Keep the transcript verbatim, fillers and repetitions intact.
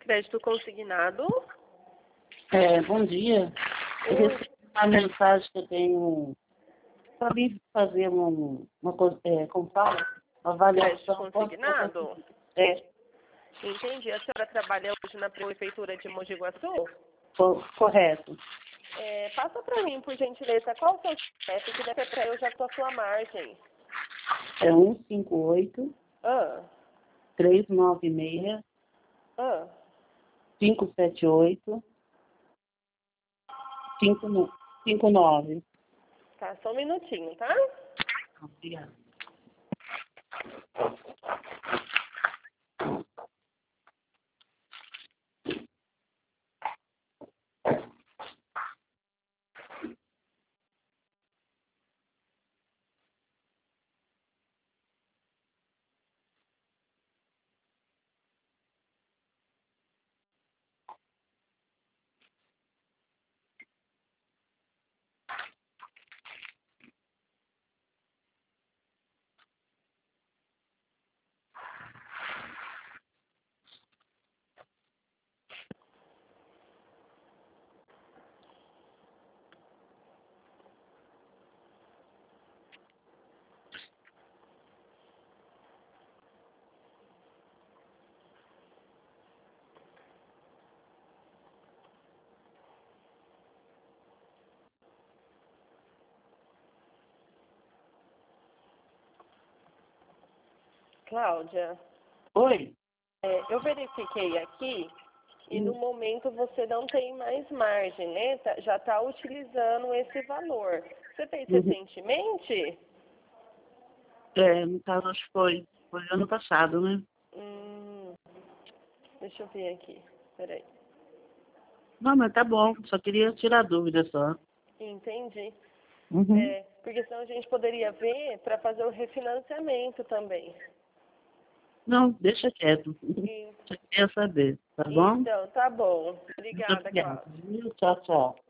Crédito consignado. É, bom dia. Eu recebi uma mensagem que eu tenho para vir fazer um, uma, co- é, como fala? Uma avaliação. Crédito consignado? É, Entendi. A senhora trabalha hoje na Prefeitura de Mogi Guaçu? co- correto. É, passa para mim, por gentileza, qual o seu C P F, que deve para eu já com a sua margem. É um cinco oito, Ah, três nove seis, ah. cinco sete oito, cinco nove. Tá, só um minutinho, tá? Obrigada. Cláudia, Oi? é, eu verifiquei aqui e no momento você não tem mais margem, né? Tá- já está utilizando esse valor. Você fez Uhum. recentemente? É, no caso, acho que foi, foi ano passado, né? Hum, deixa eu ver aqui. Peraí. Não, mas tá bom, só queria tirar dúvida só. Entendi. Uhum. É, porque senão a gente poderia ver para fazer o refinanciamento também. Não, deixa quieto. E- Só queria saber, tá bom? Então, tá bom. Muito Obrigada, obrigada. Cláudia. Viu? Tchau, tchau.